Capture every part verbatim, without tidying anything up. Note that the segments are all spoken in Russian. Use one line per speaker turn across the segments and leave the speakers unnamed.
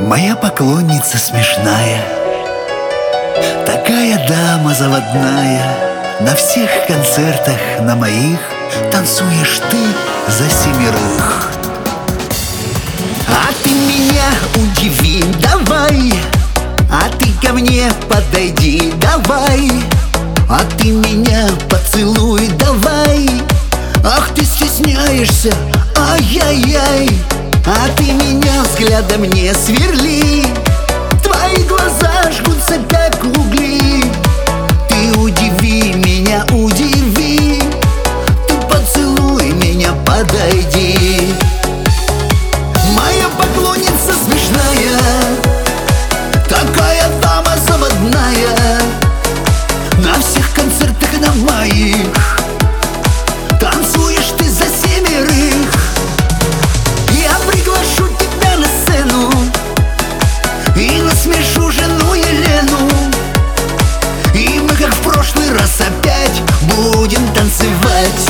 Моя поклонница смешная, такая дама заводная. На всех концертах, на моих, танцуешь ты за семерых. А ты меня удиви, давай, а ты ко мне подойди, давай, а ты меня поцелуй, давай. Ах, ты стесняешься, ай-яй-яй, а ты меня взглядом не сверли. Твои глаза жгутся, как угли. Ты удиви меня, удиви. Ты поцелуй меня, подойди. Моя поклонница смешная, такая дама заводная. На всех концертах на моих танцуешь ты за семерых. Я приглашу тебя на сцену и насмешу жену Елену. И мы, как в прошлый раз, опять будем танцевать.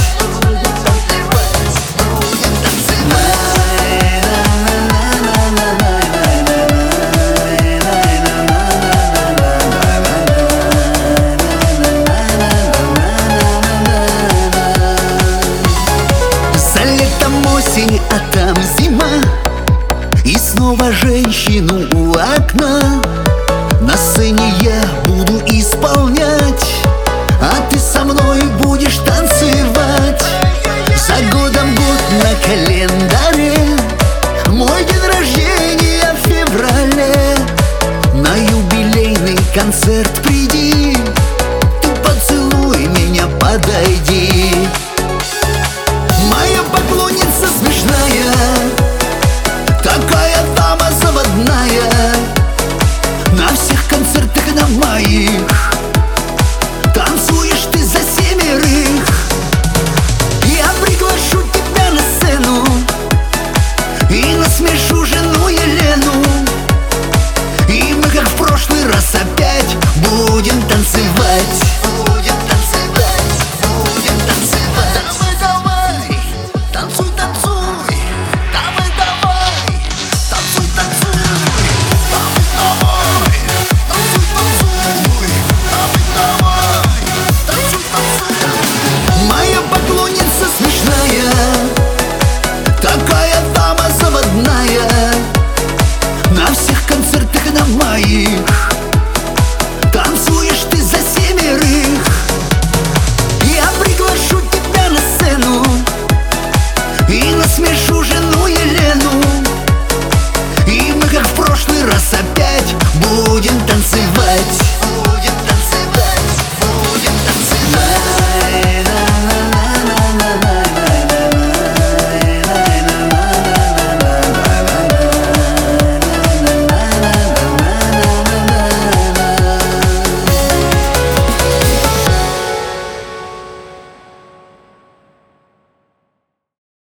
Осень, а там зима, и снова женщину у окна. На сцене я буду исполнять, а ты со мной будешь танцевать. За годом год на календарь.